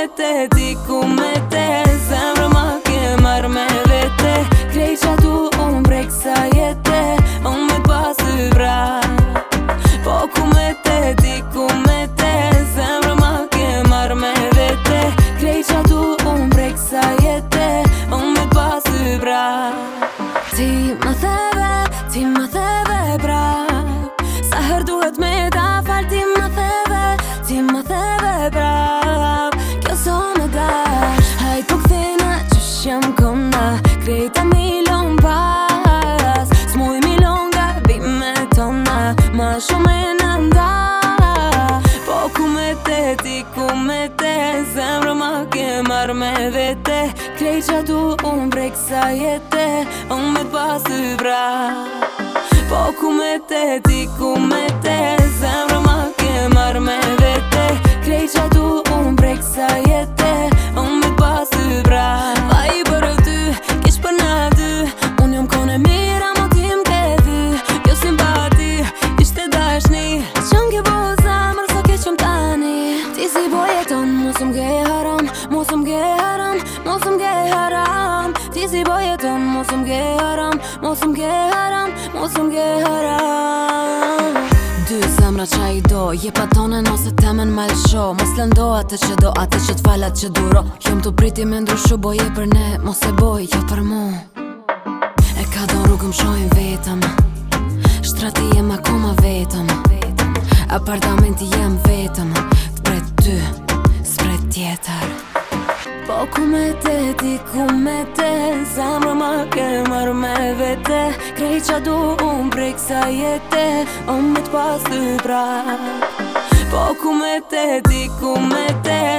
me te, ti ku me te, zemrë ma ke marrë me vete. Krejt qa du unë prej kësa jete, unë me t'pas ty bra. Po ku me te, ti ku me te, zemrë ma ke marrë me vete. Krejt qa du unë prej kësa jete, unë me t'pas ty bra. Ti më theve prap, sa her duhet me ta fal. Ti më theve prap, kjo so me dash. Hajt po kthena qysh jam kona, krejta milon pas. S'muj milon nga bime tona, ma shumë e nënda. Po ku me te, ti ku me te, zemrë ma ke marrë me vete. Krejt qa du unë prej kësa jete, unë me t'pas ty bra. Po ku me te, ti ku me te, zemrë ma ke marrë me vete. Krejt qa du unë prej kësa jete, unë me t'pas ty bra. Pa i për ty, kish për na dy, unë jom kone mira, mo ti m'ke thy. Jo simpati, ishte dashni, qëm ke bo zamër, sa ke qëm tani. Ti si bo jeton, mos m'ke haram, mos m'ke haram, mos m'ke haram. Ti si bo jeton, mos m'ke haram, mos m'ke haram, mos m'ke haram. Dy zemra qa i do, je pa tonen ose temen ma lësho. Mos lëndo atë që do, atë që t'falat që duro. Jom t'u priti me ndryshu, boje për ne, mos e boj, jo për mu. E ka do rrugëm shojnë vetëm, shtrati jem akoma vetëm, apartamenti jem vetëm, t'pret ty, s'pret tjetër. Po ku me te, ti ku me te, zemrë ma ke marrë me vete. Krejt qa du unë prej kësa jete, unë me t'pas ty bra. Po ku me te, ti ku me te,